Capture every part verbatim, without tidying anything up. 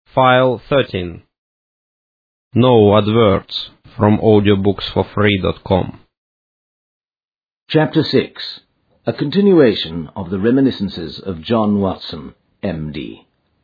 File thirteen. No adverts from audiobooks for free dot com. Chapter six. A continuation of the reminiscences of John Watson, M D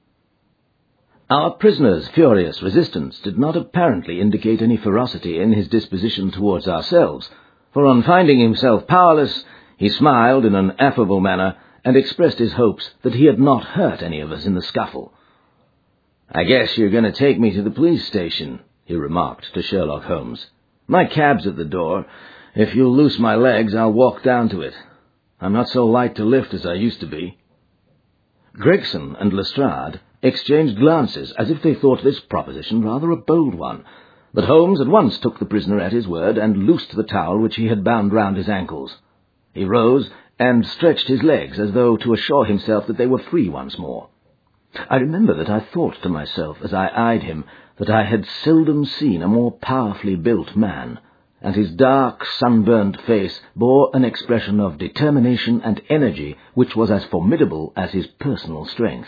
Our prisoner's furious resistance did not apparently indicate any ferocity in his disposition towards ourselves, for on finding himself powerless, he smiled in an affable manner and expressed his hopes that he had not hurt any of us in the scuffle. "I guess you're going to take me to the police station," he remarked to Sherlock Holmes. "My cab's at the door. If you'll loose my legs, I'll walk down to it. I'm not so light to lift as I used to be." Gregson and Lestrade exchanged glances as if they thought this proposition rather a bold one, but Holmes at once took the prisoner at his word and loosed the towel which he had bound round his ankles. He rose and stretched his legs as though to assure himself that they were free once more. I remember that I thought to myself as I eyed him that I had seldom seen a more powerfully built man, and his dark, sunburnt face bore an expression of determination and energy which was as formidable as his personal strength.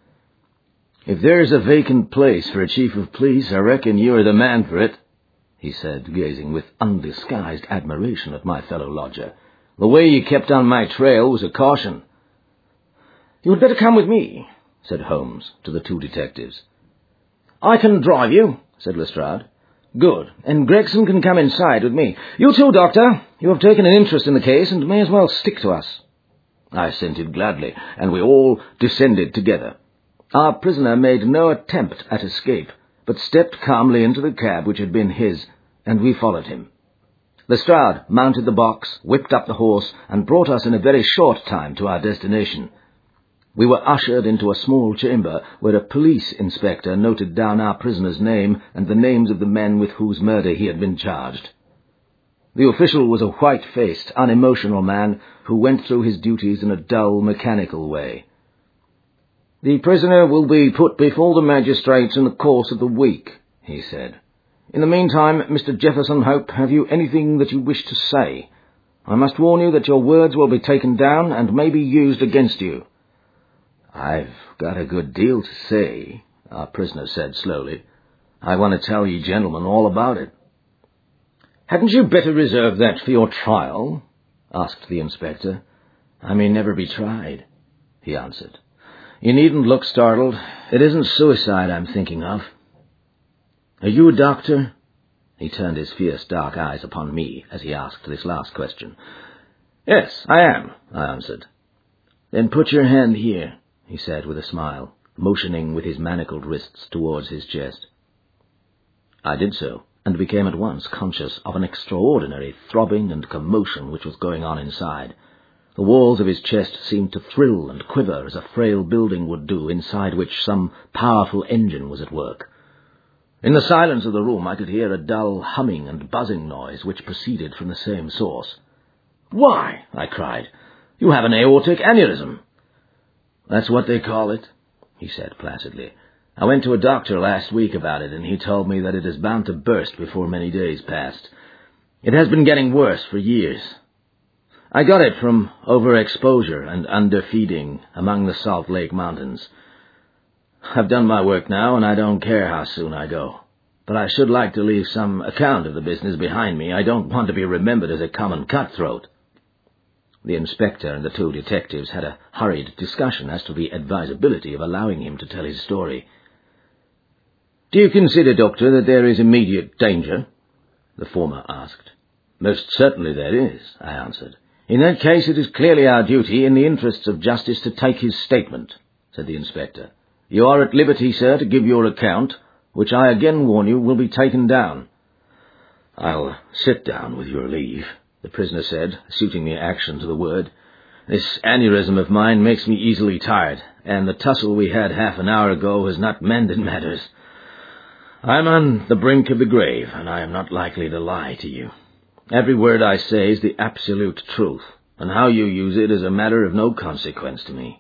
"If there's a vacant place for a chief of police, I reckon you're the man for it," he said, gazing with undisguised admiration at my fellow lodger. "The way you kept on my trail was a caution." "You had better come with me," said Holmes to the two detectives. "I can drive you," said Lestrade. "Good, and Gregson can come inside with me. You too, Doctor. You have taken an interest in the case and may as well stick to us." I assented gladly, and we all descended together. Our prisoner made no attempt at escape, but stepped calmly into the cab which had been his, and we followed him. Lestrade mounted the box, whipped up the horse, and brought us in a very short time to our destination. We were ushered into a small chamber where a police inspector noted down our prisoner's name and the names of the men with whose murder he had been charged. The official was a white-faced, unemotional man who went through his duties in a dull, mechanical way. "The prisoner will be put before the magistrates in the course of the week," he said. "In the meantime, Mister Jefferson Hope, have you anything that you wish to say? I must warn you that your words will be taken down and may be used against you." "I've got a good deal to say," our prisoner said slowly. "I want to tell you gentlemen all about it." "Hadn't you better reserve that for your trial?" asked the inspector. "I may never be tried," he answered. "You needn't look startled. It isn't suicide I'm thinking of." "Are you a doctor?" He turned his fierce dark eyes upon me as he asked this last question. "Yes, I am," I answered. "Then put your hand here," he said with a smile, motioning with his manacled wrists towards his chest. I did so, and became at once conscious of an extraordinary throbbing and commotion which was going on inside. The walls of his chest seemed to thrill and quiver as a frail building would do inside which some powerful engine was at work. In the silence of the room I could hear a dull humming and buzzing noise which proceeded from the same source. "Why," I cried, "you have an aortic aneurysm." "That's what they call it," he said placidly. "I went to a doctor last week about it, and he told me that it is bound to burst before many days passed. It has been getting worse for years. I got it from overexposure and underfeeding among the Salt Lake Mountains. I've done my work now, and I don't care how soon I go. But I should like to leave some account of the business behind me. I don't want to be remembered as a common cutthroat." The inspector and the two detectives had a hurried discussion as to the advisability of allowing him to tell his story. "Do you consider, Doctor, that there is immediate danger?" the former asked. "Most certainly there is," I answered. "In that case it is clearly our duty, in the interests of justice, to take his statement," said the inspector. "You are at liberty, sir, to give your account, which I again warn you will be taken down." "I'll sit down with your leave," the prisoner said, suiting the action to the word. "This aneurysm of mine makes me easily tired, and the tussle we had half an hour ago has not mended matters. I'm on the brink of the grave, and I am not likely to lie to you. Every word I say is the absolute truth, and how you use it is a matter of no consequence to me."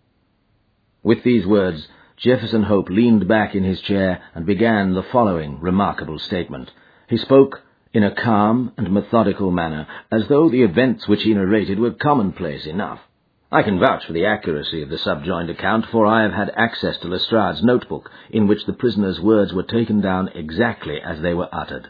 With these words, Jefferson Hope leaned back in his chair and began the following remarkable statement. He spoke in a calm and methodical manner, as though the events which he narrated were commonplace enough. I can vouch for the accuracy of the subjoined account, for I have had access to Lestrade's notebook, in which the prisoner's words were taken down exactly as they were uttered.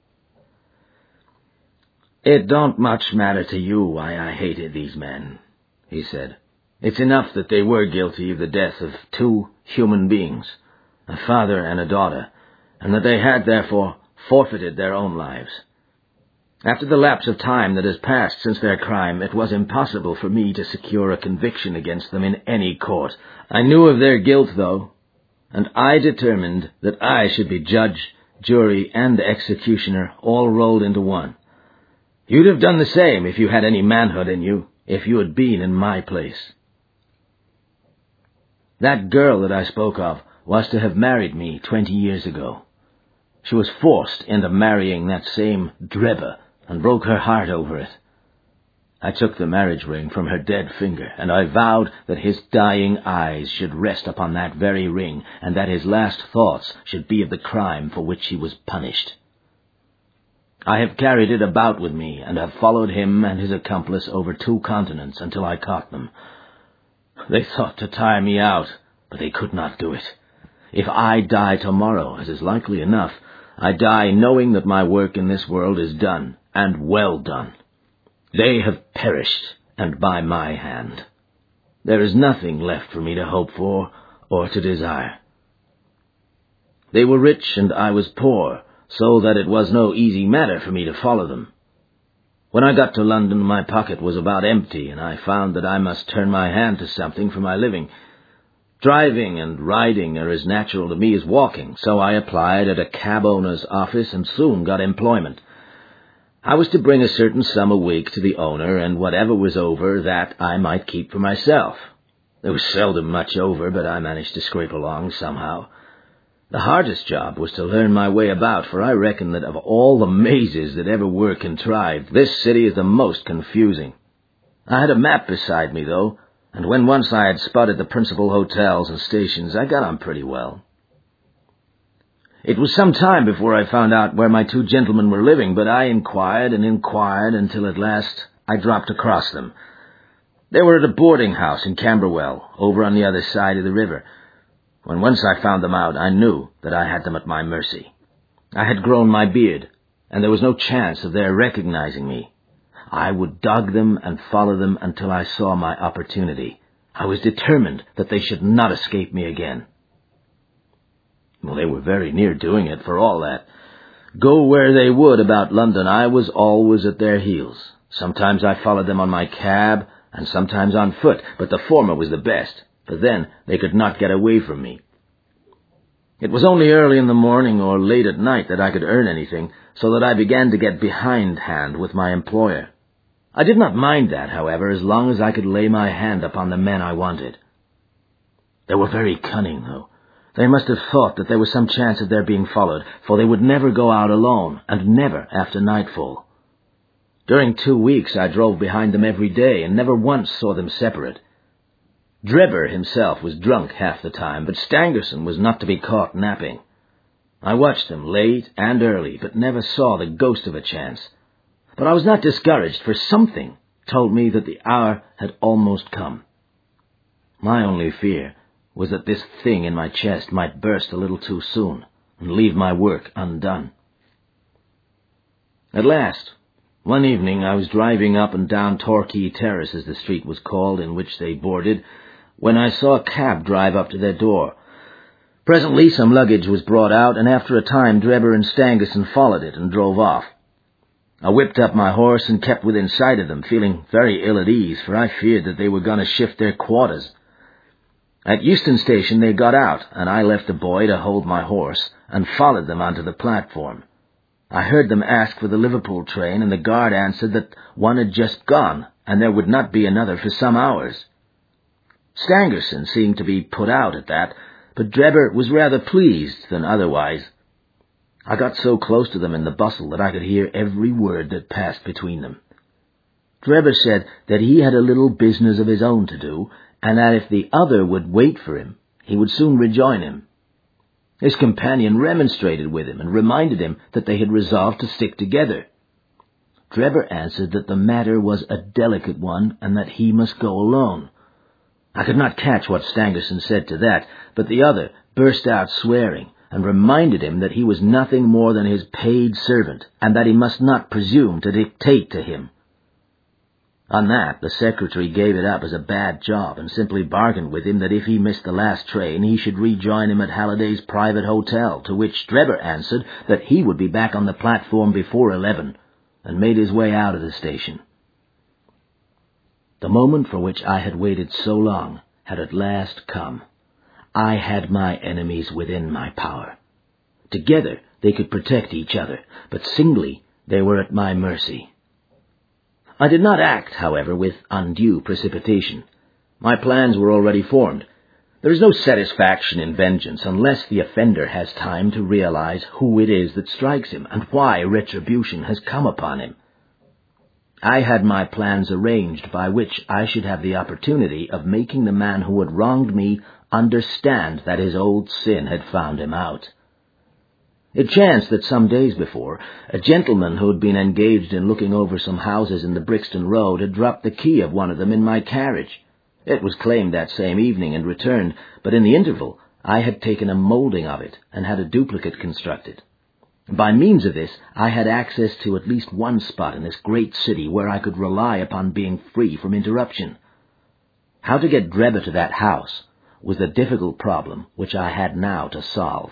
"It don't much matter to you why I hated these men," he said. "It's enough that they were guilty of the death of two human beings, a father and a daughter, and that they had, therefore, forfeited their own lives. After the lapse of time that has passed since their crime, it was impossible for me to secure a conviction against them in any court. I knew of their guilt, though, and I determined that I should be judge, jury, and executioner all rolled into one. You'd have done the same if you had any manhood in you, if you had been in my place. That girl that I spoke of was to have married me twenty years ago. She was forced into marrying that same Drebber, and broke her heart over it. I took the marriage ring from her dead finger, and I vowed that his dying eyes should rest upon that very ring, and that his last thoughts should be of the crime for which he was punished. I have carried it about with me, and have followed him and his accomplice over two continents until I caught them. They thought to tire me out, but they could not do it. If I die tomorrow, as is likely enough, I die knowing that my work in this world is done, and well done. They have perished, and by my hand. There is nothing left for me to hope for or to desire. They were rich and I was poor, so that it was no easy matter for me to follow them. When I got to London, my pocket was about empty, and I found that I must turn my hand to something for my living. Driving and riding are as natural to me as walking, so I applied at a cab owner's office and soon got employment. I was to bring a certain sum a week to the owner, and whatever was over, that I might keep for myself. There was seldom much over, but I managed to scrape along somehow. The hardest job was to learn my way about, for I reckon that of all the mazes that ever were contrived, this city is the most confusing. I had a map beside me, though, and when once I had spotted the principal hotels and stations, I got on pretty well. It was some time before I found out where my two gentlemen were living, but I inquired and inquired until at last I dropped across them. They were at a boarding house in Camberwell, over on the other side of the river. When once I found them out, I knew that I had them at my mercy. I had grown my beard, and there was no chance of their recognizing me. I would dog them and follow them until I saw my opportunity. I was determined that they should not escape me again. Well, they were very near doing it, for all that. Go where they would about London, I was always at their heels. Sometimes I followed them on my cab, and sometimes on foot, but the former was the best, for then they could not get away from me. It was only early in the morning or late at night that I could earn anything, so that I began to get behindhand with my employer. I did not mind that, however, as long as I could lay my hand upon the men I wanted. They were very cunning, though. They must have thought that there was some chance of their being followed, for they would never go out alone, and never after nightfall. During two weeks I drove behind them every day, and never once saw them separate. Drebber himself was drunk half the time, but Stangerson was not to be caught napping. I watched them late and early, but never saw the ghost of a chance. But I was not discouraged, for something told me that the hour had almost come. My only fear was that this thing in my chest might burst a little too soon and leave my work undone. At last, one evening I was driving up and down Torquay Terrace, as the street was called, in which they boarded, when I saw a cab drive up to their door. Presently some luggage was brought out, and after a time Drebber and Stangerson followed it and drove off. I whipped up my horse and kept within sight of them, feeling very ill at ease, for I feared that they were going to shift their quarters. At Euston Station they got out, and I left the boy to hold my horse, and followed them onto the platform. I heard them ask for the Liverpool train, and the guard answered that one had just gone, and there would not be another for some hours. Stangerson seemed to be put out at that, but Drebber was rather pleased than otherwise. I got so close to them in the bustle that I could hear every word that passed between them. Drebber said that he had a little business of his own to do, and that if the other would wait for him, he would soon rejoin him. His companion remonstrated with him and reminded him that they had resolved to stick together. Drebber answered that the matter was a delicate one and that he must go alone, I could not catch what Stangerson said to that, but the other burst out swearing, and reminded him that he was nothing more than his paid servant, and that he must not presume to dictate to him. On that, the secretary gave it up as a bad job, and simply bargained with him that if he missed the last train, he should rejoin him at Halliday's private hotel, to which Drebber answered that he would be back on the platform before eleven, and made his way out of the station. The moment for which I had waited so long had at last come. I had my enemies within my power. Together they could protect each other, but singly they were at my mercy. I did not act, however, with undue precipitation. My plans were already formed. There is no satisfaction in vengeance unless the offender has time to realize who it is that strikes him and why retribution has come upon him. I had my plans arranged by which I should have the opportunity of making the man who had wronged me understand that his old sin had found him out. It chanced that some days before, a gentleman who had been engaged in looking over some houses in the Brixton Road had dropped the key of one of them in my carriage. It was claimed that same evening and returned, but in the interval I had taken a moulding of it and had a duplicate constructed. By means of this, I had access to at least one spot in this great city where I could rely upon being free from interruption. How to get Drebber to that house was the difficult problem which I had now to solve.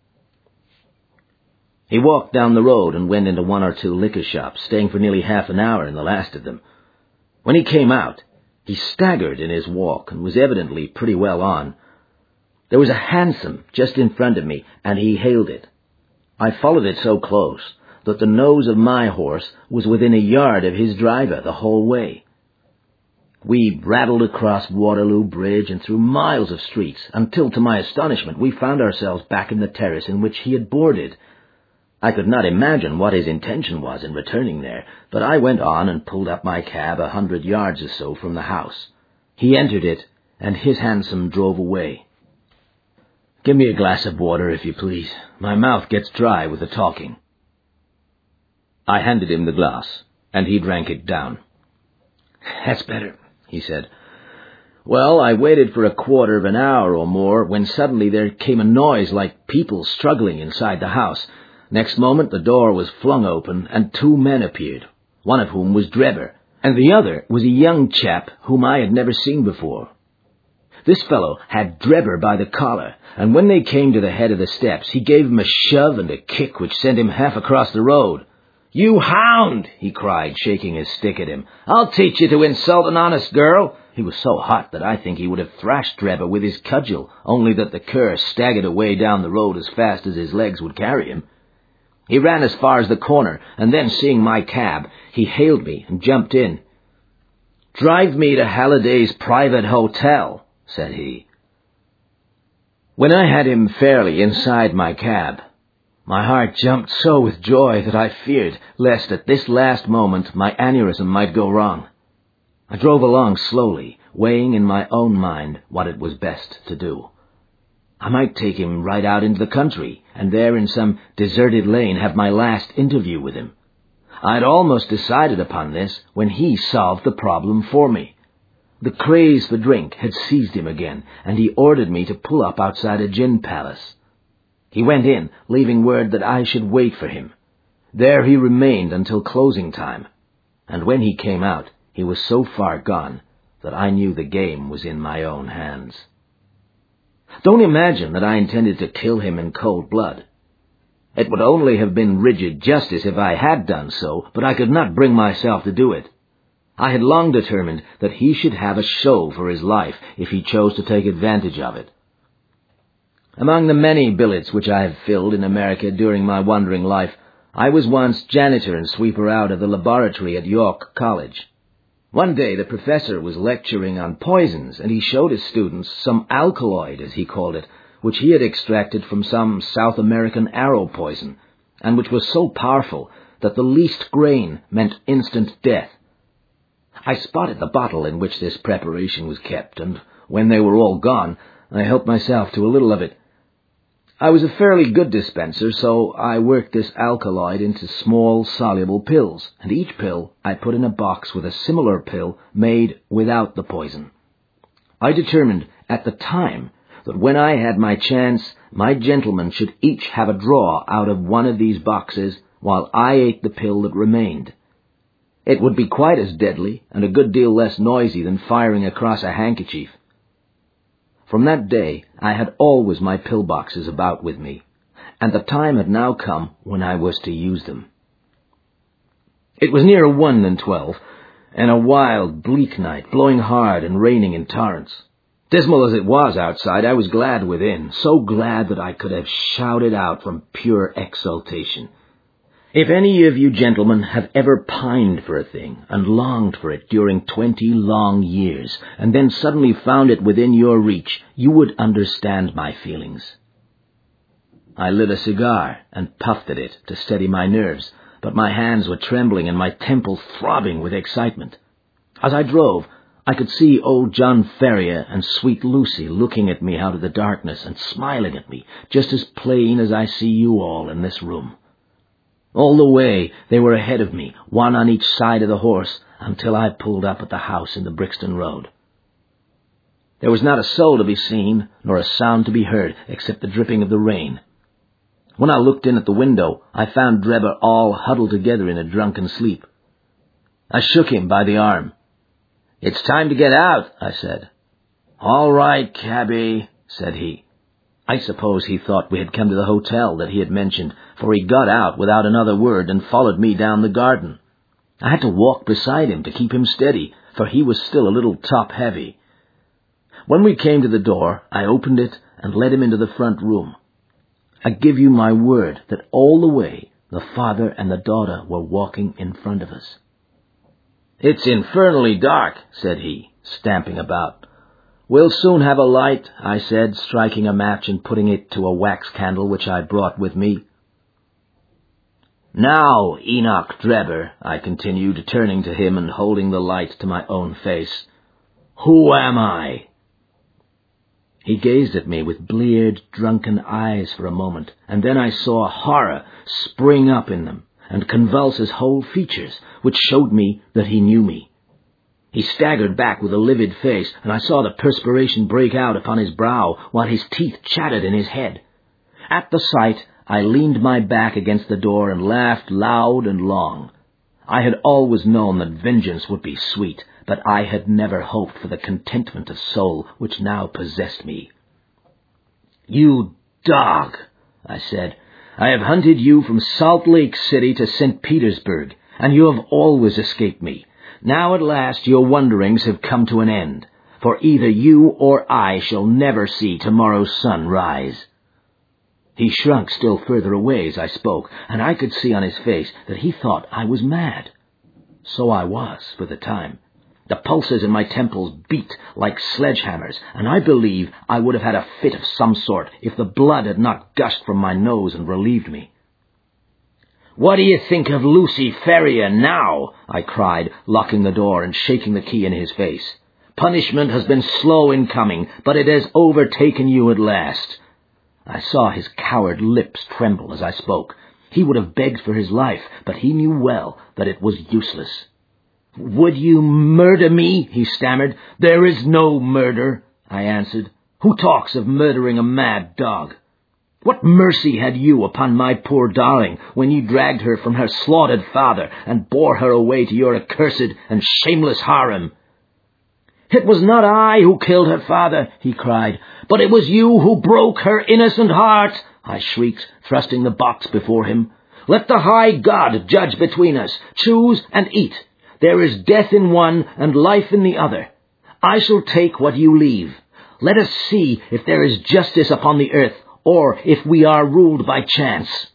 He walked down the road and went into one or two liquor shops, staying for nearly half an hour in the last of them. When he came out, he staggered in his walk and was evidently pretty well on. There was a hansom just in front of me, and he hailed it. I followed it so close that the nose of my horse was within a yard of his driver the whole way. We rattled across Waterloo Bridge and through miles of streets, until, to my astonishment, we found ourselves back in the terrace in which he had boarded. I could not imagine what his intention was in returning there, but I went on and pulled up my cab a hundred yards or so from the house. He entered it, and his hansom drove away. "Give me a glass of water, if you please. My mouth gets dry with the talking." I handed him the glass, and he drank it down. "That's better," he said. "Well, I waited for a quarter of an hour or more, when suddenly there came a noise like people struggling inside the house. Next moment the door was flung open, and two men appeared, one of whom was Drebber, and the other was a young chap whom I had never seen before. This fellow had Drebber by the collar, and when they came to the head of the steps, he gave him a shove and a kick which sent him half across the road. "You hound!" he cried, shaking his stick at him. "I'll teach you to insult an honest girl." He was so hot that I think he would have thrashed Drebber with his cudgel, only that the cur staggered away down the road as fast as his legs would carry him. He ran as far as the corner, and then, seeing my cab, he hailed me and jumped in. "Drive me to Halliday's private hotel," said he. When I had him fairly inside my cab, my heart jumped so with joy that I feared lest at this last moment my aneurysm might go wrong. I drove along slowly, weighing in my own mind what it was best to do. I might take him right out into the country, and there in some deserted lane have my last interview with him. I had almost decided upon this when he solved the problem for me. The craze for drink had seized him again, and he ordered me to pull up outside a gin palace. He went in, leaving word that I should wait for him. There he remained until closing time, and when he came out, he was so far gone that I knew the game was in my own hands. Don't imagine that I intended to kill him in cold blood. It would only have been rigid justice if I had done so, but I could not bring myself to do it. I had long determined that he should have a show for his life if he chose to take advantage of it. Among the many billets which I have filled in America during my wandering life, I was once janitor and sweeper out of the laboratory at York College. One day the professor was lecturing on poisons, and he showed his students some alkaloid, as he called it, which he had extracted from some South American arrow poison, and which was so powerful that the least grain meant instant death. I spotted the bottle in which this preparation was kept, and when they were all gone, I helped myself to a little of it. I was a fairly good dispenser, so I worked this alkaloid into small, soluble pills, and each pill I put in a box with a similar pill made without the poison. I determined at the time that when I had my chance, my gentlemen should each have a draw out of one of these boxes while I ate the pill that remained. It would be quite as deadly and a good deal less noisy than firing across a handkerchief. From that day, I had always my pill boxes about with me, and the time had now come when I was to use them. It was nearer one than twelve, and a wild, bleak night, blowing hard and raining in torrents. Dismal as it was outside, I was glad within, so glad that I could have shouted out from pure exultation. If any of you gentlemen have ever pined for a thing and longed for it during twenty long years, and then suddenly found it within your reach, you would understand my feelings. I lit a cigar and puffed at it to steady my nerves, but my hands were trembling and my temples throbbing with excitement. As I drove, I could see old John Ferrier and sweet Lucy looking at me out of the darkness and smiling at me, just as plain as I see you all in this room. All the way they were ahead of me, one on each side of the horse, until I pulled up at the house in the Brixton Road. There was not a soul to be seen, nor a sound to be heard, except the dripping of the rain. When I looked in at the window, I found Drebber all huddled together in a drunken sleep. I shook him by the arm. "It's time to get out," I said. "All right, cabby," said he. I suppose he thought we had come to the hotel that he had mentioned, for he got out without another word and followed me down the garden. I had to walk beside him to keep him steady, for he was still a little top-heavy. When we came to the door, I opened it and led him into the front room. I give you my word that all the way the father and the daughter were walking in front of us. "It's infernally dark," said he, stamping about. "We'll soon have a light," I said, striking a match and putting it to a wax candle which I brought with me. "Now, Enoch Drebber," I continued, turning to him and holding the light to my own face, "who am I?" He gazed at me with bleared, drunken eyes for a moment, and then I saw horror spring up in them and convulse his whole features, which showed me that he knew me. He staggered back with a livid face, and I saw the perspiration break out upon his brow, while his teeth chattered in his head. At the sight, I leaned my back against the door and laughed loud and long. I had always known that vengeance would be sweet, but I had never hoped for the contentment of soul which now possessed me. "You dog," I said, "I have hunted you from Salt Lake City to Saint Petersburg, and you have always escaped me. Now at last your wanderings have come to an end, for either you or I shall never see tomorrow's sun rise." He shrunk still further away as I spoke, and I could see on his face that he thought I was mad. So I was, for the time. The pulses in my temples beat like sledgehammers, and I believe I would have had a fit of some sort if the blood had not gushed from my nose and relieved me. "What do you think of Lucy Ferrier now?" I cried, locking the door and shaking the key in his face. "Punishment has been slow in coming, but it has overtaken you at last." I saw his coward lips tremble as I spoke. He would have begged for his life, but he knew well that it was useless. "Would you murder me?" he stammered. "There is no murder," I answered. "Who talks of murdering a mad dog? What mercy had you upon my poor darling when you dragged her from her slaughtered father and bore her away to your accursed and shameless harem?" "It was not I who killed her father," he cried, "but it was you who broke her innocent heart," I shrieked, thrusting the box before him. "Let the high God judge between us. Choose and eat. There is death in one and life in the other. I shall take what you leave. Let us see if there is justice upon the earth, or if we are ruled by chance."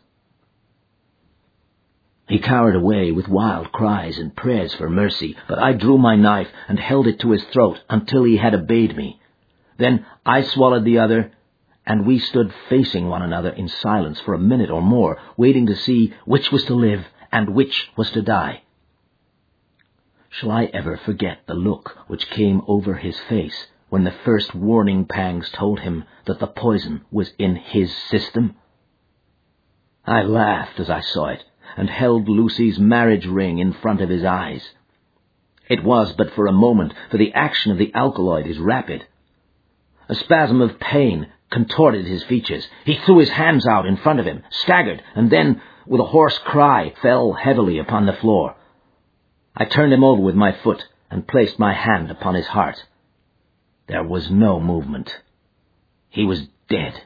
He cowered away with wild cries and prayers for mercy, but I drew my knife and held it to his throat until he had obeyed me. Then I swallowed the other, and we stood facing one another in silence for a minute or more, waiting to see which was to live and which was to die. Shall I ever forget the look which came over his face when the first warning pangs told him that the poison was in his system? I laughed as I saw it, and held Lucy's marriage ring in front of his eyes. It was but for a moment, for the action of the alkaloid is rapid. A spasm of pain contorted his features. He threw his hands out in front of him, staggered, and then, with a hoarse cry, fell heavily upon the floor. I turned him over with my foot and placed my hand upon his heart. There was no movement. He was dead.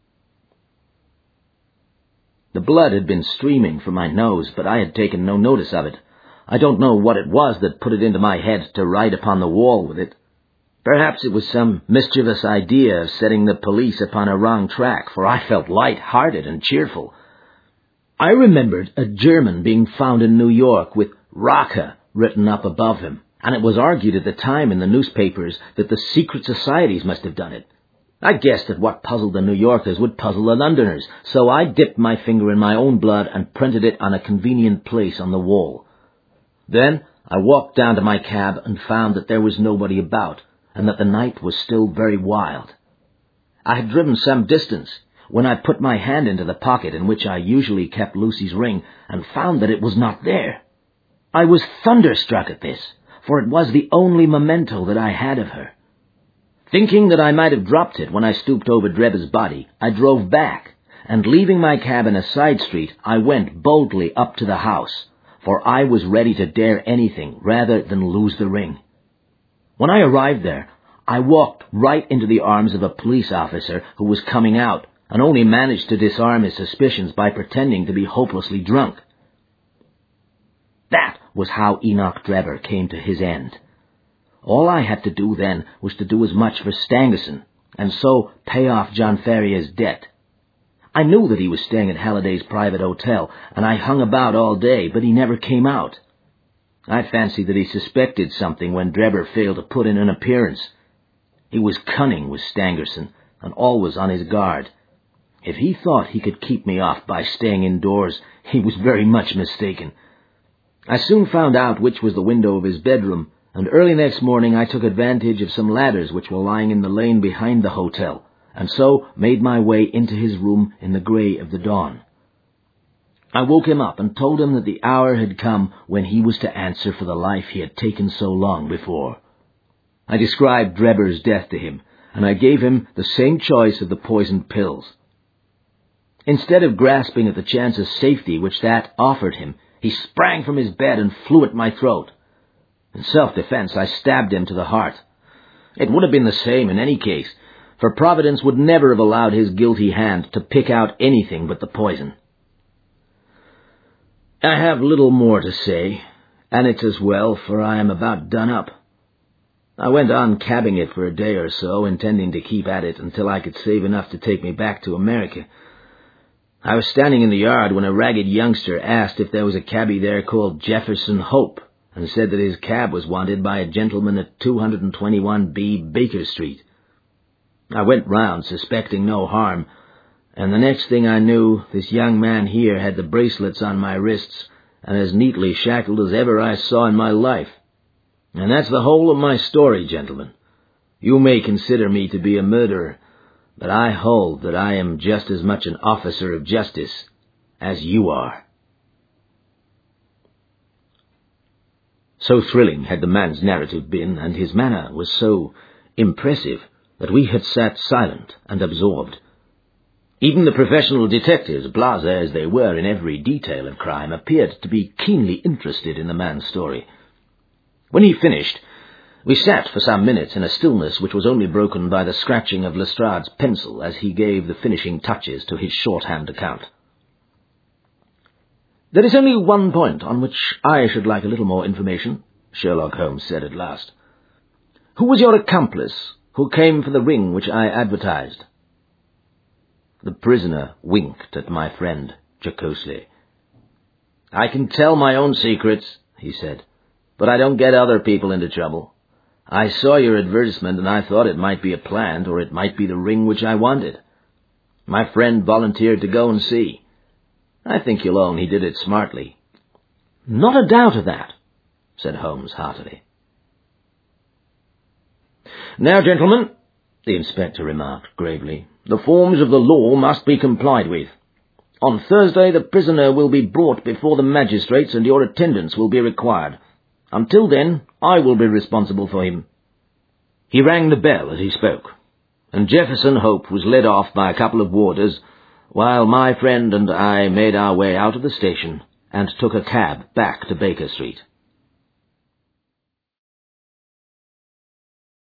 The blood had been streaming from my nose, but I had taken no notice of it. I don't know what it was that put it into my head to write upon the wall with it. Perhaps it was some mischievous idea of setting the police upon a wrong track, for I felt light-hearted and cheerful. I remembered a German being found in New York with Rache written up above him, and it was argued at the time in the newspapers that the secret societies must have done it. I guessed that what puzzled the New Yorkers would puzzle the Londoners, so I dipped my finger in my own blood and printed it on a convenient place on the wall. Then I walked down to my cab and found that there was nobody about, and that the night was still very wild. I had driven some distance when I put my hand into the pocket in which I usually kept Lucy's ring and found that it was not there. I was thunderstruck at this, for it was the only memento that I had of her. Thinking that I might have dropped it when I stooped over Drebber's body, I drove back, and leaving my cab in a side street, I went boldly up to the house, for I was ready to dare anything rather than lose the ring. When I arrived there, I walked right into the arms of a police officer who was coming out, and only managed to disarm his suspicions by pretending to be hopelessly drunk. That was how Enoch Drebber came to his end. All I had to do then was to do as much for Stangerson, and so pay off John Ferrier's debt. I knew that he was staying at Halliday's private hotel, and I hung about all day, but he never came out. I fancied that he suspected something when Drebber failed to put in an appearance. He was cunning, was Stangerson, and always on his guard. If he thought he could keep me off by staying indoors, he was very much mistaken. I soon found out which was the window of his bedroom, and early next morning I took advantage of some ladders which were lying in the lane behind the hotel, and so made my way into his room in the grey of the dawn. I woke him up and told him that the hour had come when he was to answer for the life he had taken so long before. I described Drebber's death to him, and I gave him the same choice of the poisoned pills. Instead of grasping at the chance of safety which that offered him, he sprang from his bed and flew at my throat. In self-defense, I stabbed him to the heart. It would have been the same in any case, for Providence would never have allowed his guilty hand to pick out anything but the poison. I have little more to say, and it's as well, for I am about done up. I went on cabbing it for a day or so, intending to keep at it until I could save enough to take me back to America. I was standing in the yard when a ragged youngster asked if there was a cabby there called Jefferson Hope, and said that his cab was wanted by a gentleman at two twenty-one B Baker Street. I went round, suspecting no harm, and the next thing I knew, this young man here had the bracelets on my wrists, and as neatly shackled as ever I saw in my life. And that's the whole of my story, gentlemen. You may consider me to be a murderer, but I hold that I am just as much an officer of justice as you are. So thrilling had the man's narrative been, and his manner was so impressive, that we had sat silent and absorbed. Even the professional detectives, blasé as they were in every detail of crime, appeared to be keenly interested in the man's story. When he finished, we sat for some minutes in a stillness which was only broken by the scratching of Lestrade's pencil as he gave the finishing touches to his shorthand account. "There is only one point on which I should like a little more information," Sherlock Holmes said at last. "Who was your accomplice who came for the ring which I advertised?" The prisoner winked at my friend jocosely. "I can tell my own secrets," he said, "but I don't get other people into trouble. I saw your advertisement and I thought it might be a plant, or it might be the ring which I wanted. My friend volunteered to go and see. I think you'll own he did it smartly." "Not a doubt of that," said Holmes heartily. "Now, gentlemen," the inspector remarked gravely, "the forms of the law must be complied with. On Thursday the prisoner will be brought before the magistrates and your attendance will be required. Until then, I will be responsible for him." He rang the bell as he spoke. and Jefferson Hope was led off by a couple of warders, while my friend and I made our way out of the station and took a cab back to Baker Street.